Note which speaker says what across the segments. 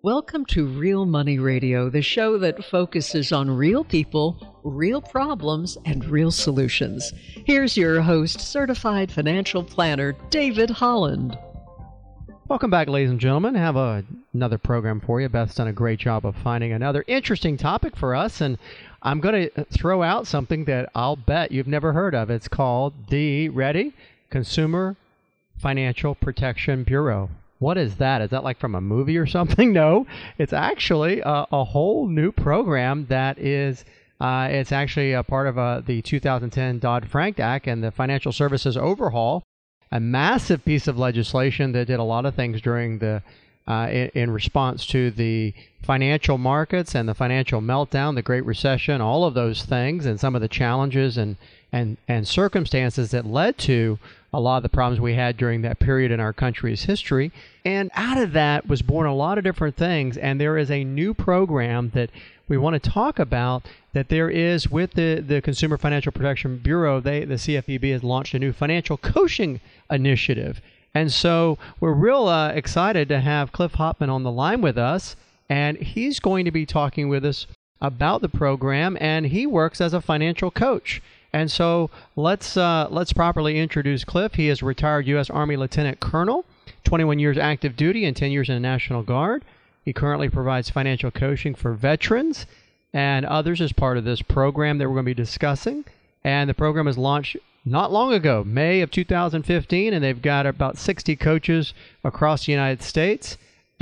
Speaker 1: Welcome to Real Money Radio, the show that focuses on real people, real problems, and real solutions. Here's your host, certified financial planner, David Holland.
Speaker 2: Welcome back, ladies and gentlemen. I have another program for you. Beth's done a great job of finding another interesting topic for us, and I'm going to throw out something that I'll bet you've never heard of. It's called the, ready? Consumer Financial Protection Bureau. What is that? Is that like from a movie or something? No, it's actually a whole new program that is, it's actually a part of the 2010 Dodd-Frank Act and the Financial Services Overhaul, a massive piece of legislation that did a lot of things during the, in response to the financial markets and the financial meltdown, the Great Recession, all of those things, and some of the challenges and circumstances that led to a lot of the problems we had during that period in our country's history. And out of that was born a lot of different things. And there is a new program that we want to talk about that there is with the Consumer Financial Protection Bureau. The CFPB has launched a new financial coaching initiative. And so we're real excited to have Cliff Hopman on the line with us. And he's going to be talking with us about the program. And he works as a financial coach. And so let's properly introduce Cliff. He is a retired U.S. Army Lieutenant Colonel, 21 years active duty and 10 years in the National Guard. He currently provides financial coaching for veterans and others as part of this program that we're going to be discussing. And the program was launched not long ago, May of 2015, and they've got about 60 coaches across the United States.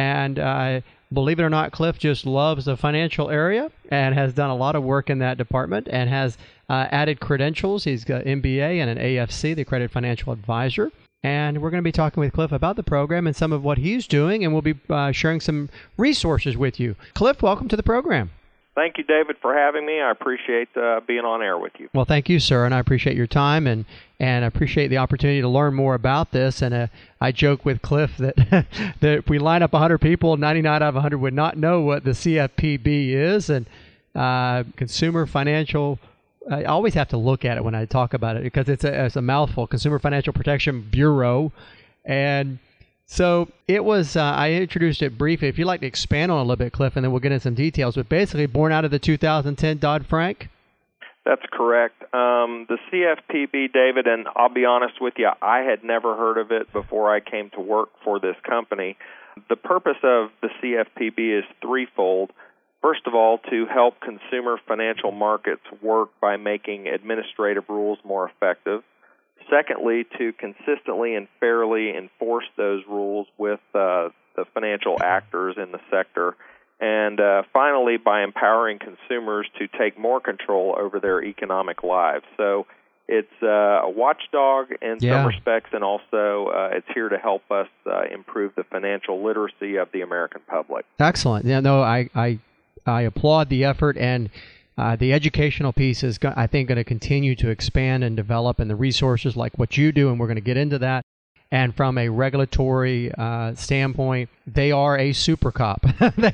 Speaker 2: And believe it or not, Cliff just loves the financial area and has done a lot of work in that department and has added credentials. He's got MBA and an AFC, the Accredited Financial Advisor. And we're going to be talking with Cliff about the program and some of what he's doing, and we'll be sharing some resources with you. Cliff, welcome to the program.
Speaker 3: Thank you, David, for having me. I appreciate being on air with you.
Speaker 2: Well, thank you, sir, and I appreciate your time and I appreciate the opportunity to learn more about this. And I joke with Cliff that, that if we line up 100 people, 99 out of 100 would not know what the CFPB is. And Consumer Financial, I always have to look at it when I talk about it because it's a mouthful, Consumer Financial Protection Bureau. And so it was, I introduced it briefly. If you'd like to expand on it a little bit, Cliff, and then we'll get into some details, but basically born out of the 2010 Dodd-Frank?
Speaker 3: That's correct. The CFPB, David, and I'll be honest with you, I had never heard of it before I came to work for this company. The purpose of the CFPB is threefold. First of all, to help consumer financial markets work by making administrative rules more effective. Secondly, to consistently and fairly enforce those rules with the financial actors in the sector. And finally, by empowering consumers to take more control over their economic lives. So it's a watchdog in some respects, and also it's here to help us improve the financial literacy of the American public.
Speaker 2: Excellent. Yeah, no, I applaud the effort, and the educational piece is, I think, going to continue to expand and develop, and the resources like what you do, and we're going to get into that. And from a regulatory standpoint, they are a super cop.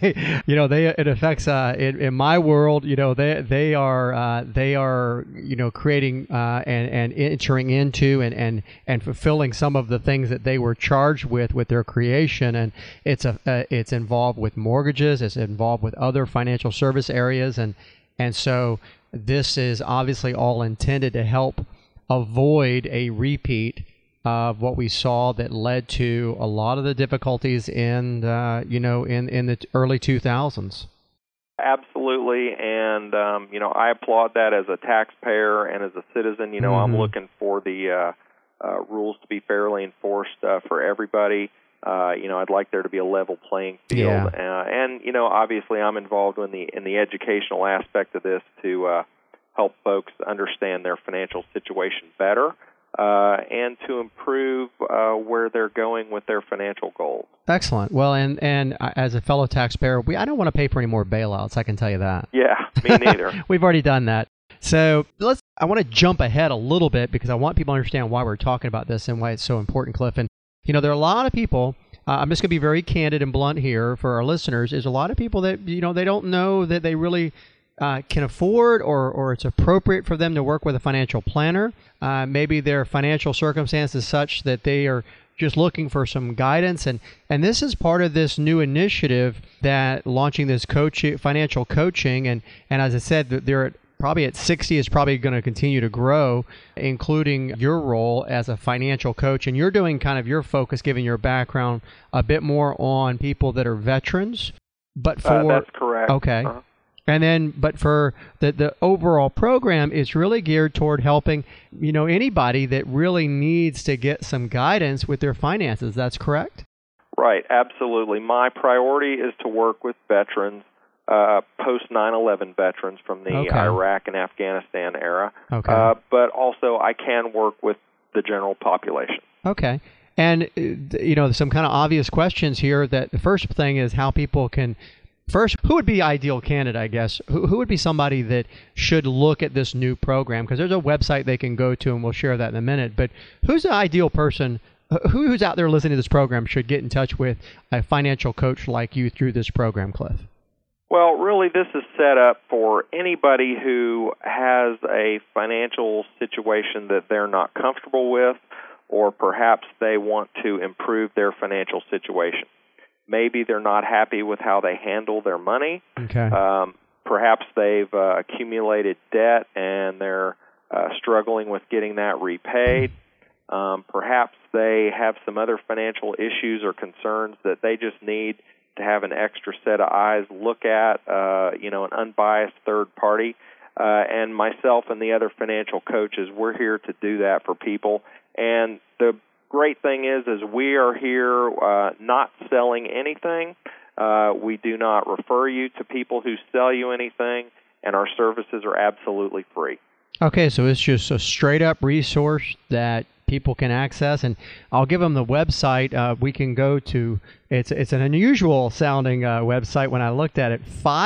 Speaker 2: It affects in my world. They are creating and entering into and fulfilling some of the things that they were charged with their creation. And it's involved with mortgages. It's involved with other financial service areas, and so this is obviously all intended to help avoid a repeat of what we saw that led to a lot of the difficulties in the early 2000s.
Speaker 3: Absolutely, and I applaud that as a taxpayer and as a citizen. I'm looking for the rules to be fairly enforced for everybody. I'd like there to be a level playing field, and obviously I'm involved in the educational aspect of this to help folks understand their financial situation better. And to improve where they're going with their financial goals.
Speaker 2: Excellent. Well, and as a fellow taxpayer, I don't want to pay for any more bailouts, I can tell you that.
Speaker 3: Yeah, me neither.
Speaker 2: We've already done that. So I want to jump ahead a little bit because I want people to understand why we're talking about this and why it's so important, Cliff. And, there are a lot of people, I'm just going to be very candid and blunt here for our listeners, is a lot of people that, they don't know that they really can afford or it's appropriate for them to work with a financial planner. Maybe their financial circumstances such that they are just looking for some guidance, and this is part of this new initiative that launching this financial coaching, and as I said, they're probably at 60 is probably going to continue to grow, including your role as a financial coach. And you're doing kind of your focus, given your background, a bit more on people that are veterans. But
Speaker 3: that's correct.
Speaker 2: Okay. And then, but for the overall program is really geared toward helping, anybody that really needs to get some guidance with their finances. That's correct?
Speaker 3: Right, absolutely. My priority is to work with veterans, post 9/11 veterans from the Iraq and Afghanistan era.
Speaker 2: Okay.
Speaker 3: But also I can work with the general population.
Speaker 2: Okay. And, some kind of obvious questions here. That the first thing is how people can, first, who would be ideal candidate, I guess? Who would be somebody that should look at this new program? Because there's a website they can go to, and we'll share that in a minute. But who's the ideal person? Who's out there listening to this program should get in touch with a financial coach like you through this program, Cliff?
Speaker 3: Well, really, this is set up for anybody who has a financial situation that they're not comfortable with, or perhaps they want to improve their financial situation. Maybe they're not happy with how they handle their money.
Speaker 2: Okay.
Speaker 3: Perhaps they've accumulated debt and they're struggling with getting that repaid. Perhaps they have some other financial issues or concerns that they just need to have an extra set of eyes look at, an unbiased third party. And myself and the other financial coaches, we're here to do that for people. And the great thing is we are here not selling anything. We do not refer you to people who sell you anything, and our services are absolutely free.
Speaker 2: Okay, so it's just a straight-up resource that people can access, and I'll give them the website. We can go to, it's an unusual sounding website when I looked at it,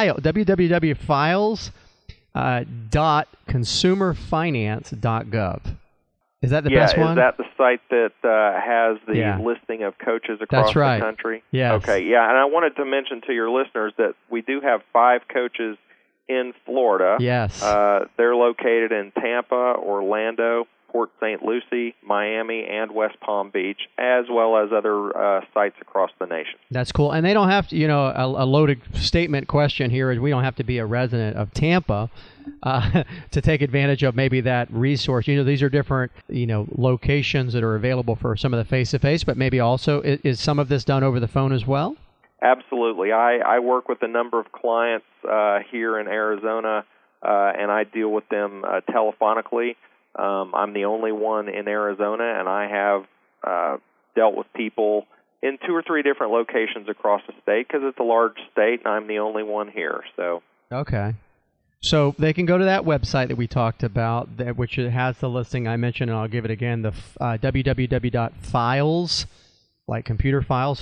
Speaker 2: www.files.consumerfinance.gov. Is that the best one?
Speaker 3: Is that the site that has the listing of coaches across the country?
Speaker 2: Yes.
Speaker 3: Okay, yeah, and I wanted to mention to your listeners that we do have 5 coaches in Florida.
Speaker 2: Yes.
Speaker 3: They're located in Tampa, Orlando, Port St. Lucie, Miami, and West Palm Beach, as well as other sites across the nation.
Speaker 2: That's cool. And they don't have to, a loaded statement question here is we don't have to be a resident of Tampa to take advantage of maybe that resource. These are different, locations that are available for some of the face-to-face, but maybe also is some of this done over the phone as well?
Speaker 3: Absolutely. I work with a number of clients here in Arizona, and I deal with them telephonically. I'm the only one in Arizona, and I have dealt with people in 2 or 3 different locations across the state because it's a large state, and I'm the only one here. So
Speaker 2: okay. So they can go to that website that we talked about, which has the listing I mentioned, and I'll give it again, the www.files, like computer files,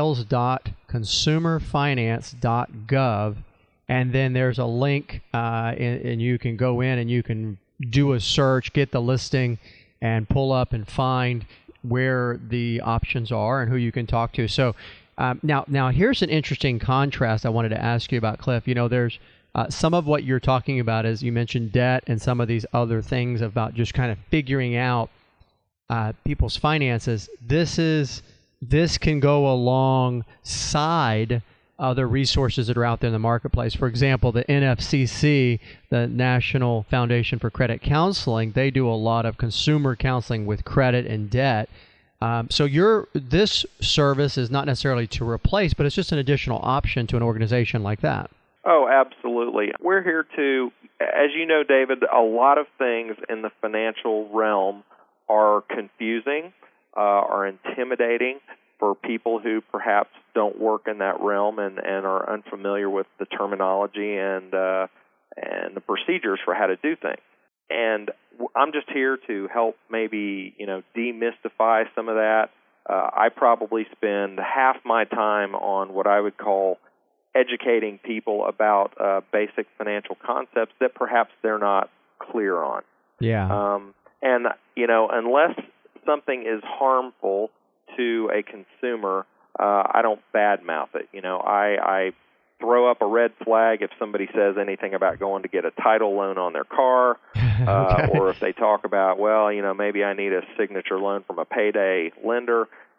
Speaker 2: files.consumerfinance.gov, and then there's a link, and you can go in and you can do a search, get the listing, and pull up and find where the options are and who you can talk to. So now here's an interesting contrast I wanted to ask you about, Cliff. There's some of what you're talking about is you mentioned debt and some of these other things about just kind of figuring out people's finances. This can go alongside other resources that are out there in the marketplace. For example, the NFCC, the National Foundation for Credit Counseling, they do a lot of consumer counseling with credit and debt. So this service is not necessarily to replace, but it's just an additional option to an organization like that.
Speaker 3: Oh, absolutely. We're here to, as you know, David, a lot of things in the financial realm are confusing, are intimidating for people who perhaps don't work in that realm and are unfamiliar with the terminology and the procedures for how to do things. And I'm just here to help maybe, demystify some of that. I probably spend half my time on what I would call educating people about basic financial concepts that perhaps they're not clear on.
Speaker 2: Yeah.
Speaker 3: And, unless something is harmful to a consumer, I don't badmouth it. I throw up a red flag if somebody says anything about going to get a title loan on their car,
Speaker 2: okay.
Speaker 3: Or if they talk about, maybe I need a signature loan from a payday lender.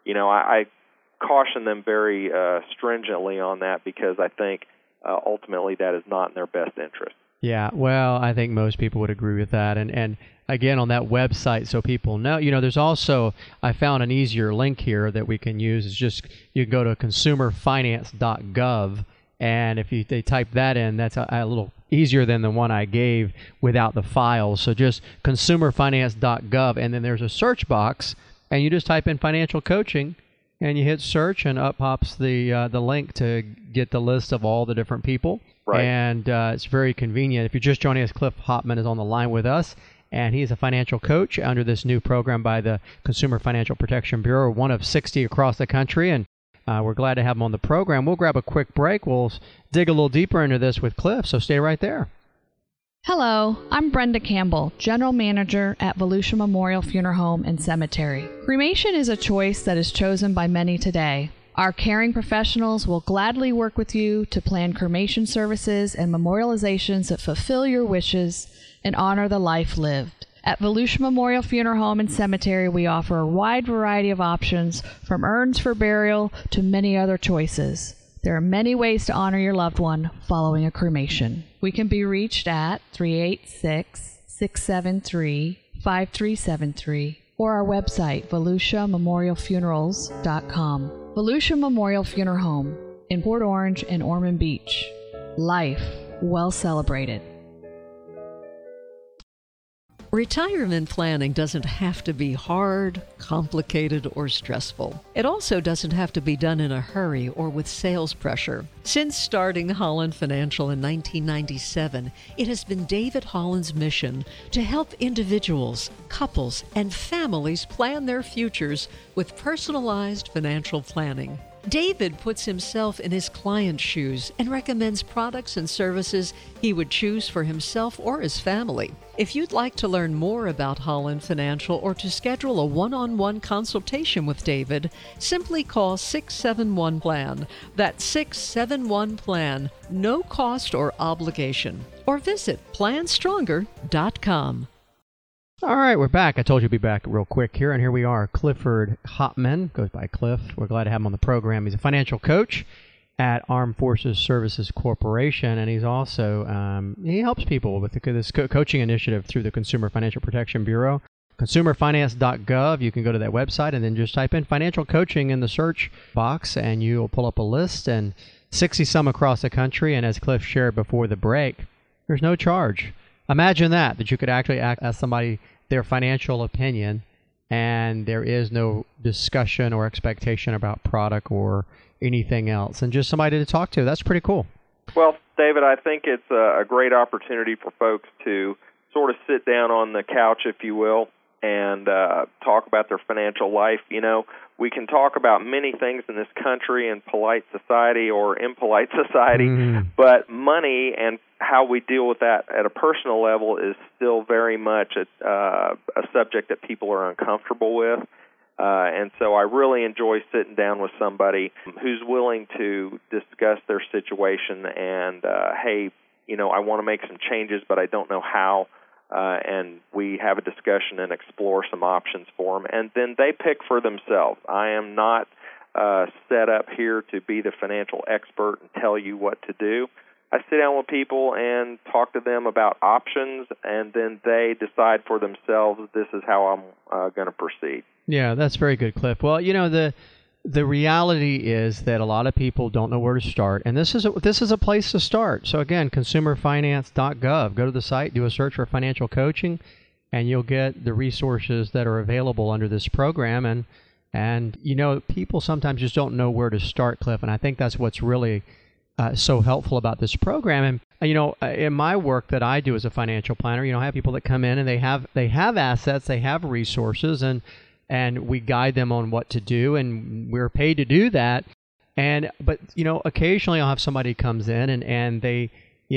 Speaker 3: I caution them very stringently on that, because I think ultimately that is not in their best interest.
Speaker 2: Yeah, well, I think most people would agree with that. And again, on that website, so people know, there's also, I found an easier link here that we can use. It's just, you can go to consumerfinance.gov, and if they type that in, that's a little easier than the one I gave without the files. So just consumerfinance.gov, and then there's a search box, and you just type in financial coaching, and you hit search, and up pops the link to get the list of all the different people.
Speaker 3: Right.
Speaker 2: And it's very convenient. If you're just joining us, Cliff Hopman is on the line with us, and he's a financial coach under this new program by the Consumer Financial Protection Bureau, one of 60 across the country, and we're glad to have him on the program. We'll grab a quick break. We'll dig a little deeper into this with Cliff, so stay right there.
Speaker 4: Hello, I'm Brenda Campbell, General Manager at Volusia Memorial Funeral Home and Cemetery. Cremation is a choice that is chosen by many today. Our caring professionals will gladly work with you to plan cremation services and memorializations that fulfill your wishes and honor the life lived. At Volusia Memorial Funeral Home and Cemetery, we offer a wide variety of options, from urns for burial to many other choices. There are many ways to honor your loved one following a cremation. We can be reached at 386-673-5373 or our website, VolusiaMemorialFunerals.com. Volusia Memorial Funeral Home in Port Orange and Ormond Beach. Life well celebrated.
Speaker 1: Retirement planning doesn't have to be hard, complicated, or stressful. It also doesn't have to be done in a hurry or with sales pressure. Since starting Holland Financial in 1997, it has been David Holland's mission to help individuals, couples, and families plan their futures with personalized financial planning. David puts himself in his client's shoes and recommends products and services he would choose for himself or his family. If you'd like to learn more about Holland Financial or to schedule a one-on-one consultation with David, simply call 671-PLAN. That's 671-PLAN, no cost or obligation. Or visit planstronger.com.
Speaker 2: All right, we're back. I told you to be back real quick here, and here we are. Clifford Hopman, goes by Cliff. We're glad to have him on the program. He's a financial coach at Armed Forces Services Corporation, and he's also, he helps people with this coaching initiative through the Consumer Financial Protection Bureau. Consumerfinance.gov, you can go to that website and then just type in financial coaching in the search box, and you'll pull up a list, and 60-some across the country, and as Cliff shared before the break, there's no charge. Imagine that you could actually ask somebody their financial opinion, and there is no discussion or expectation about product or anything else, and just somebody to talk to. That's pretty cool.
Speaker 3: Well, David, I think it's a great opportunity for folks to sort of sit down on the couch, if you will, and talk about their financial life. We can talk about many things in this country in polite society or impolite society, but money and how we deal with that at a personal level is still very much a subject that people are uncomfortable with. And so I really enjoy sitting down with somebody who's willing to discuss their situation and, hey, I want to make some changes, but I don't know how. And we have a discussion and explore some options for them, and then they pick for themselves. I am not set up here to be the financial expert and tell you what to do. I sit down with people and talk to them about options, and then they decide for themselves, this is how I'm going to proceed.
Speaker 2: Yeah, that's very good, Cliff. Well, the reality is that a lot of people don't know where to start, and this is a place to start. So again, consumerfinance.gov. Go to the site, do a search for financial coaching, and you'll get the resources that are available under this program. And people sometimes just don't know where to start, Cliff, and I think that's what's really so helpful about this program. And in my work that I do as a financial planner, I have people that come in and they have assets, they have resources, and we guide them on what to do, and we're paid to do that. But occasionally I'll have somebody comes in and they,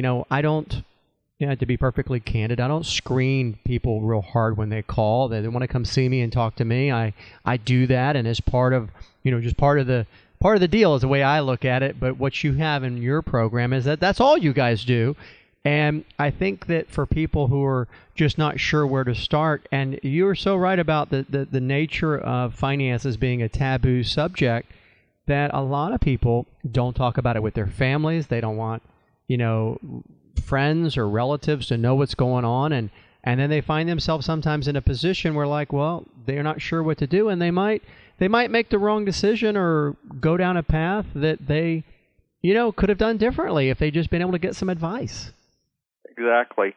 Speaker 2: I don't, to be perfectly candid, I don't screen people real hard when they call. They want to come see me and talk to me. I do that, and as part of, just part of the deal is the way I look at it. But what you have in your program is that's all you guys do. And I think that for people who are just not sure where to start, and you're so right about the nature of finances being a taboo subject, that a lot of people don't talk about it with their families. They don't want, friends or relatives to know what's going on. And then they find themselves sometimes in a position where, like, well, they're not sure what to do, and they might make the wrong decision or go down a path that they, could have done differently if they just been able to get some advice.
Speaker 3: Exactly.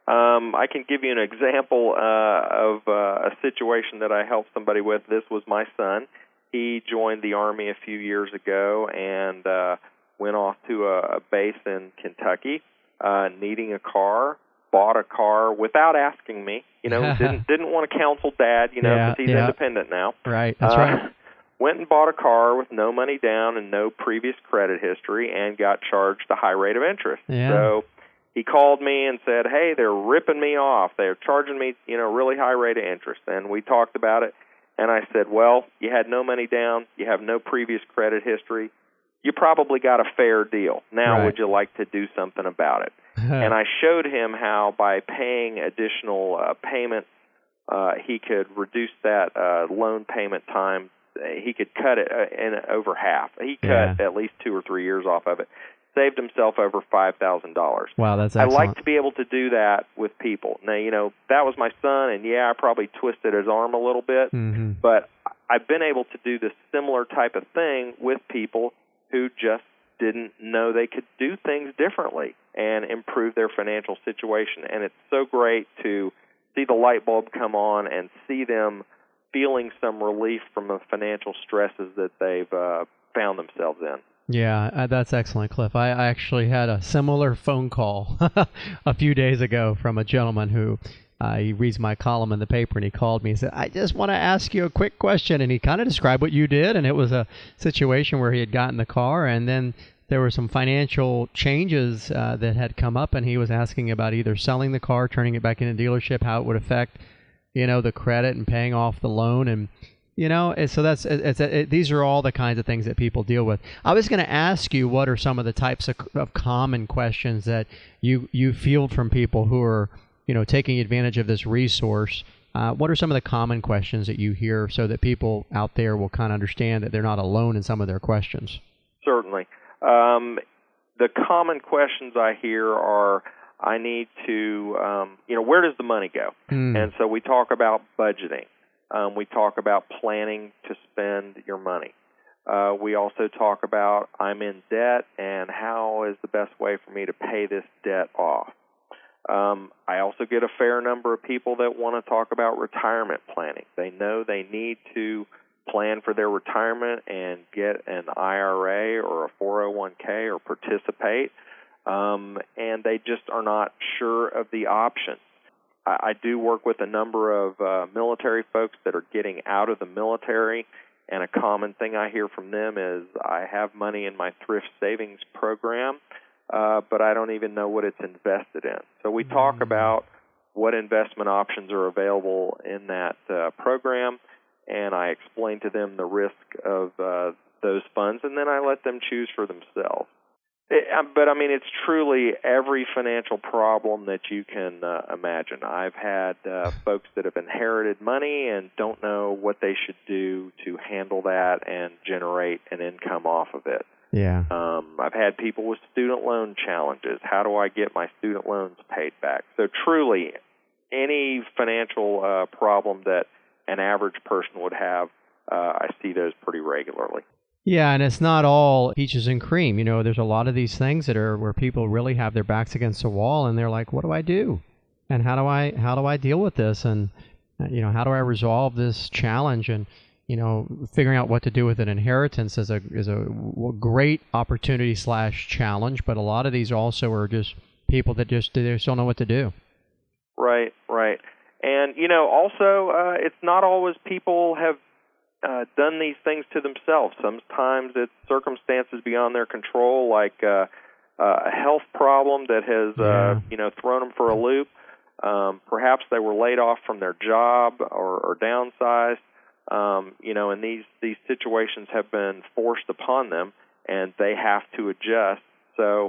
Speaker 3: I can give you an example of a situation that I helped somebody with. This was my son. He joined the Army a few years ago and went off to a base in Kentucky, needing a car. Bought a car without asking me. Didn't want to counsel Dad. Because he's independent now.
Speaker 2: Right. That's right.
Speaker 3: Went and bought a car with no money down and no previous credit history, and got charged a high rate of interest.
Speaker 2: Yeah.
Speaker 3: So he called me and said, "Hey, they're ripping me off. They're charging me, really high rate of interest." And we talked about it, and I said, "Well, you had no money down, you have no previous credit history. You probably got a fair deal. Now,
Speaker 2: Right.
Speaker 3: Would you like to do something about it?" And I showed him how by paying additional payment, he could reduce that loan payment time. He could cut it in over half. He cut at least 2 or 3 years off of it. Saved himself over $5,000.
Speaker 2: Wow, that's excellent.
Speaker 3: I like to be able to do that with people. Now, that was my son, and I probably twisted his arm a little bit, but I've been able to do this similar type of thing with people who just didn't know they could do things differently and improve their financial situation. And it's so great to see the light bulb come on and see them feeling some relief from the financial stresses that they've found themselves in.
Speaker 2: Yeah, that's excellent, Cliff. I actually had a similar phone call a few days ago from a gentleman who he reads my column in the paper, and he called me and said, "I just want to ask you a quick question." And he kind of described what you did, and it was a situation where he had gotten the car, and then there were some financial changes that had come up, and he was asking about either selling the car, turning it back into dealership, how it would affect, the credit and paying off the loan. And so these are all the kinds of things that people deal with. I was going to ask you, what are some of the types of common questions that you field from people who are, taking advantage of this resource? What are some of the common questions that you hear so that people out there will kind of understand that they're not alone in some of their questions?
Speaker 3: Certainly. The common questions I hear are, I need to, where does the money go? And so we talk about budgeting. We talk about planning to spend your money. We also talk about, I'm in debt, and how is the best way for me to pay this debt off? I also get a fair number of people that want to talk about retirement planning. They know they need to plan for their retirement and get an IRA or a 401k or participate, and they just are not sure of the options. I do work with a number of military folks that are getting out of the military, and a common thing I hear from them is, I have money in my thrift savings program, but I don't even know what it's invested in. So we talk about what investment options are available in that program, and I explain to them the risk of those funds, and then I let them choose for themselves. But, it's truly every financial problem that you can imagine. I've had folks that have inherited money and don't know what they should do to handle that and generate an income off of it.
Speaker 2: Yeah.
Speaker 3: I've had people with student loan challenges. How do I get my student loans paid back? So truly, any financial problem that an average person would have, I see those pretty regularly.
Speaker 2: Yeah, and it's not all peaches and cream. There's a lot of these things that are where people really have their backs against the wall, and they're like, "What do I do? And how do I deal with this? And how do I resolve this challenge?" And figuring out what to do with an inheritance is a great opportunity / challenge. But a lot of these also are just people that they just don't know what to do.
Speaker 3: Right. And also it's not always people have done these things to themselves. Sometimes it's circumstances beyond their control, like a health problem that has thrown them for a loop. Perhaps they were laid off from their job or downsized. And these situations have been forced upon them, and they have to adjust. So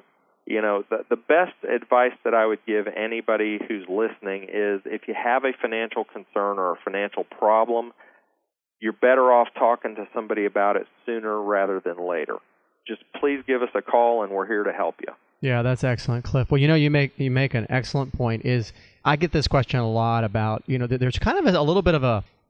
Speaker 3: The best advice that I would give anybody who's listening is if you have a financial concern or a financial problem, you're better off talking to somebody about it sooner rather than later. Just please give us a call, and we're here to help you.
Speaker 2: Yeah, that's excellent, Cliff. Well, you make an excellent point. I get this question a lot about, there's kind of a little bit of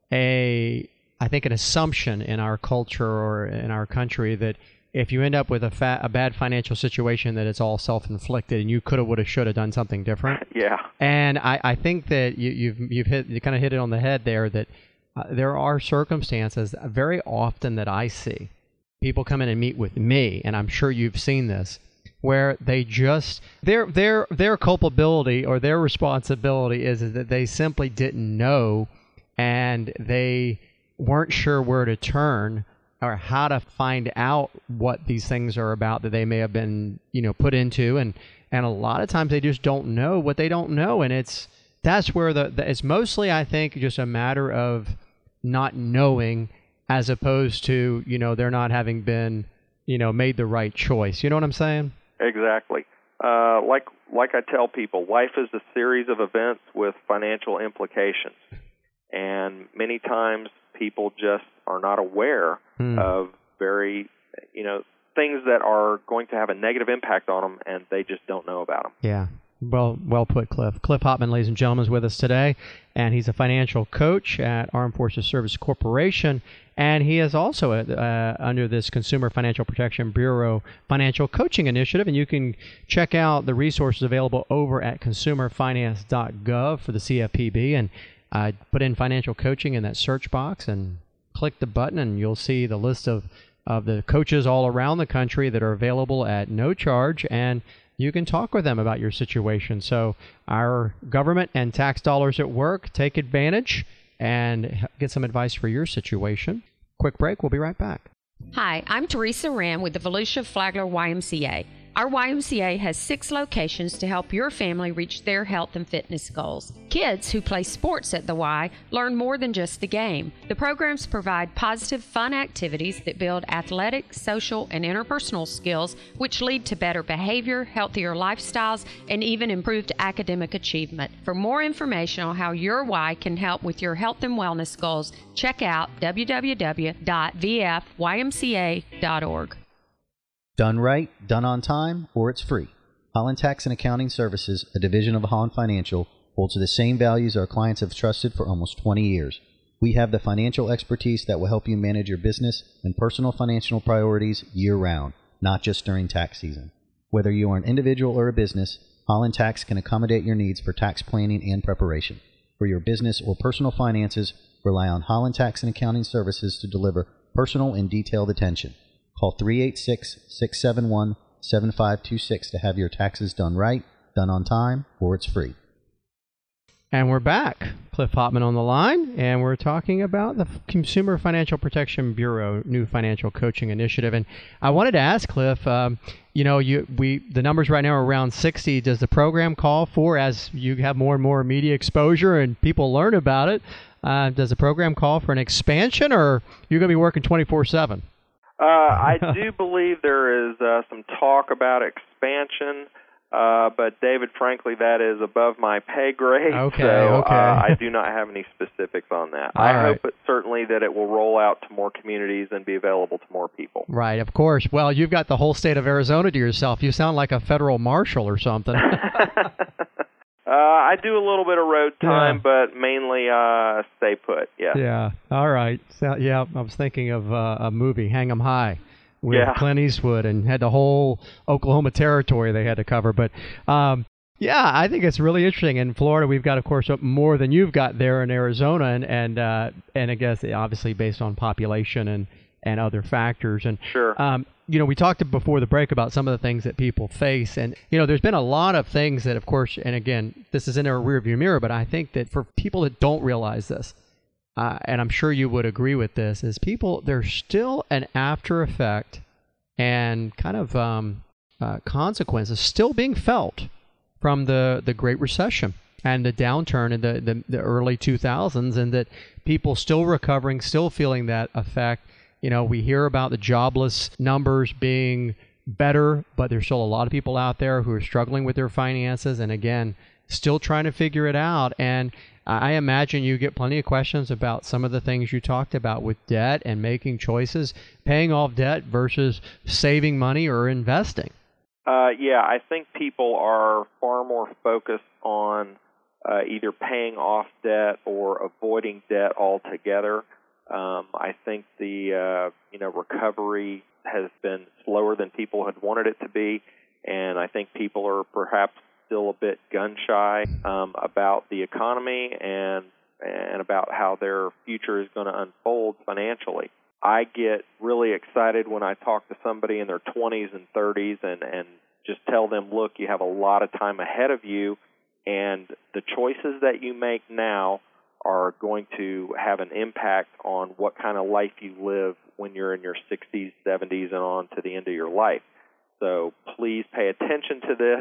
Speaker 2: I think an assumption in our culture or in our country that if you end up with a bad financial situation, that it's all self-inflicted and you coulda, woulda, shoulda done something different.
Speaker 3: Yeah.
Speaker 2: And I think that you kind of hit it on the head there, that there are circumstances very often that I see people come in and meet with me, and I'm sure you've seen this, where they just their culpability or their responsibility is that they simply didn't know, and they weren't sure where to turn or how to find out what these things are about that they may have been put into, and a lot of times they just don't know what they don't know, and that's where it's mostly, I think, just a matter of not knowing, as opposed to they're not having been made the right choice. You know what I'm saying?
Speaker 3: Exactly. Like I tell people, life is a series of events with financial implications, and many times people just are not aware of very things that are going to have a negative impact on them, and they just don't know about them. Yeah.
Speaker 2: Well put, Cliff. Cliff Hopman, ladies and gentlemen, is with us today, and he's a financial coach at Armed Forces Service Corporation, and he is also under this Consumer Financial Protection Bureau Financial Coaching Initiative, and you can check out the resources available over at consumerfinance.gov for the CFPB, and put in financial coaching in that search box and click the button, and you'll see the list of the coaches all around the country that are available at no charge, and you can talk with them about your situation. So our government and tax dollars at work, take advantage and get some advice for your situation. Quick break. We'll be right back.
Speaker 5: Hi, I'm Teresa Rand with the Volusia Flagler YMCA. Our YMCA has 6 locations to help your family reach their health and fitness goals. Kids who play sports at the Y learn more than just the game. The programs provide positive, fun activities that build athletic, social, and interpersonal skills, which lead to better behavior, healthier lifestyles, and even improved academic achievement. For more information on how your Y can help with your health and wellness goals, check out www.vfymca.org.
Speaker 6: Done right, done on time, or it's free. Holland Tax and Accounting Services, a division of Holland Financial, holds the same values our clients have trusted for almost 20 years. We have the financial expertise that will help you manage your business and personal financial priorities year-round, not just during tax season. Whether you are an individual or a business, Holland Tax can accommodate your needs for tax planning and preparation. For your business or personal finances, rely on Holland Tax and Accounting Services to deliver personal and detailed attention. Call 386-671-7526 to have your taxes done right, done on time, or it's free.
Speaker 2: And we're back. Cliff Hopman on the line, and we're talking about the Consumer Financial Protection Bureau new financial coaching initiative. And I wanted to ask Cliff, the numbers right now are around 60. Does the program call for, as you have more and more media exposure and people learn about it, does the program call for an expansion, or you're going to be working 24/7?
Speaker 3: I do believe there is some talk about expansion, but David, frankly, that is above my pay grade, so I do not have any specifics on that. I hope certainly that it will roll out to more communities and be available to more people.
Speaker 2: Right, of course. Well, you've got the whole state of Arizona to yourself. You sound like a federal marshal or something.
Speaker 3: I do a little bit of road time, but mainly stay put,
Speaker 2: Yeah, all right. So, I was thinking of a movie, Hang 'em High, with Clint Eastwood, and had the whole Oklahoma territory they had to cover. But, I think it's really interesting. In Florida, we've got, of course, more than you've got there in Arizona, and I guess obviously based on population and other factors. And
Speaker 3: sure.
Speaker 2: We talked before the break about some of the things that people face, and there's been a lot of things that, of course, and again, this is in our rearview mirror, but I think that for people that don't realize this, and I'm sure you would agree with this, is there's still an after effect and kind of consequences still being felt from the Great Recession and the downturn in the early 2000s, and that people still recovering, still feeling that effect. We hear about the jobless numbers being better, but there's still a lot of people out there who are struggling with their finances and, again, still trying to figure it out. And I imagine you get plenty of questions about some of the things you talked about with debt and making choices, paying off debt versus saving money or investing.
Speaker 3: Yeah, I think people are far more focused on either paying off debt or avoiding debt altogether. I think the recovery has been slower than people had wanted it to be, and I think people are perhaps still a bit gun-shy about the economy and about how their future is going to unfold financially. I get really excited when I talk to somebody in their 20s and 30s and just tell them, look, you have a lot of time ahead of you, and the choices that you make now are going to have an impact on what kind of life you live when you're in your 60s, 70s, and on to the end of your life. So please pay attention to this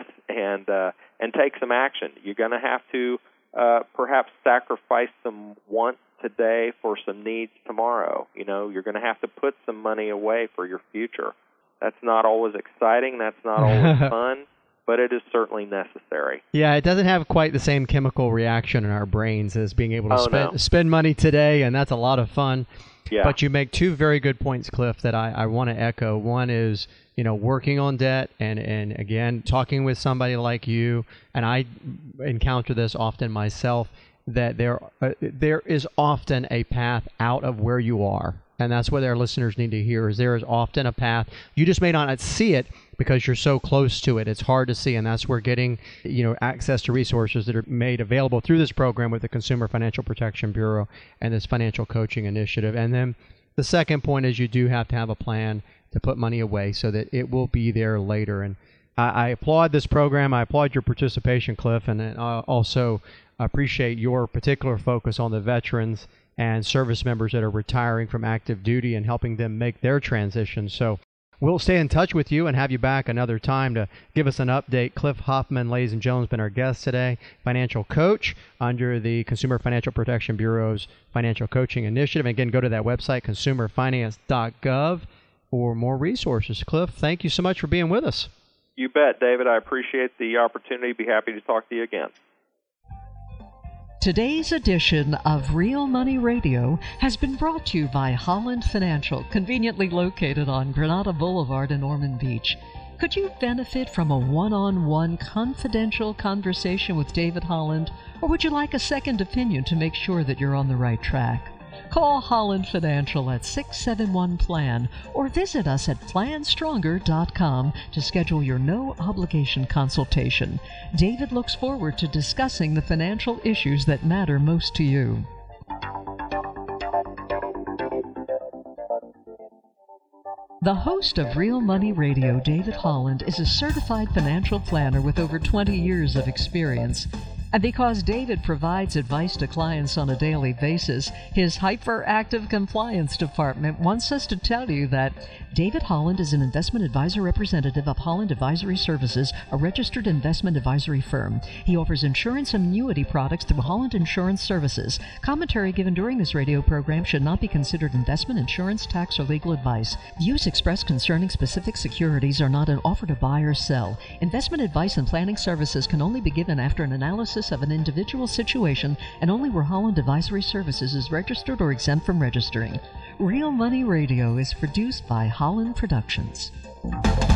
Speaker 3: and take some action. You're going to have to perhaps sacrifice some wants today for some needs tomorrow. You're going to have to put some money away for your future. That's not always exciting. That's not always fun, but it is certainly necessary.
Speaker 2: Yeah, it doesn't have quite the same chemical reaction in our brains as being able to spend money today, and that's a lot of fun.
Speaker 3: Yeah.
Speaker 2: But you make two very good points, Cliff, that I want to echo. One is, working on debt and again, talking with somebody like you, and I encounter this often myself, that there is often a path out of where you are. And that's what our listeners need to hear, is there is often a path. You just may not see it because you're so close to it. It's hard to see, and that's where getting access to resources that are made available through this program with the Consumer Financial Protection Bureau and this financial coaching initiative. And then the second point is you do have to have a plan to put money away so that it will be there later. And I applaud this program. I applaud your participation, Cliff, and I also appreciate your particular focus on the veterans and service members that are retiring from active duty and helping them make their transition. So we'll stay in touch with you and have you back another time to give us an update. Cliff Hoffman, ladies and gentlemen, has been our guest today, financial coach under the Consumer Financial Protection Bureau's Financial Coaching Initiative. And again, go to that website, consumerfinance.gov, for more resources. Cliff, thank you so much for being with us.
Speaker 3: You bet, David. I appreciate the opportunity. Be happy to talk to you again.
Speaker 1: Today's edition of Real Money Radio has been brought to you by Holland Financial, conveniently located on Granada Boulevard in Ormond Beach. Could you benefit from a one-on-one confidential conversation with David Holland, or would you like a second opinion to make sure that you're on the right track? Call Holland Financial at 671-PLAN or visit us at planstronger.com to schedule your no-obligation consultation. David looks forward to discussing the financial issues that matter most to you. The host of Real Money Radio, David Holland, is a certified financial planner with over 20 years of experience. And because David provides advice to clients on a daily basis, his hyperactive compliance department wants us to tell you that David Holland is an investment advisor representative of Holland Advisory Services, a registered investment advisory firm. He offers insurance and annuity products through Holland Insurance Services. Commentary given during this radio program should not be considered investment, insurance, tax, or legal advice. Views expressed concerning specific securities are not an offer to buy or sell. Investment advice and planning services can only be given after an analysis of an individual situation and only where Holland Advisory Services is registered or exempt from registering. Real Money Radio is produced by Holland Productions.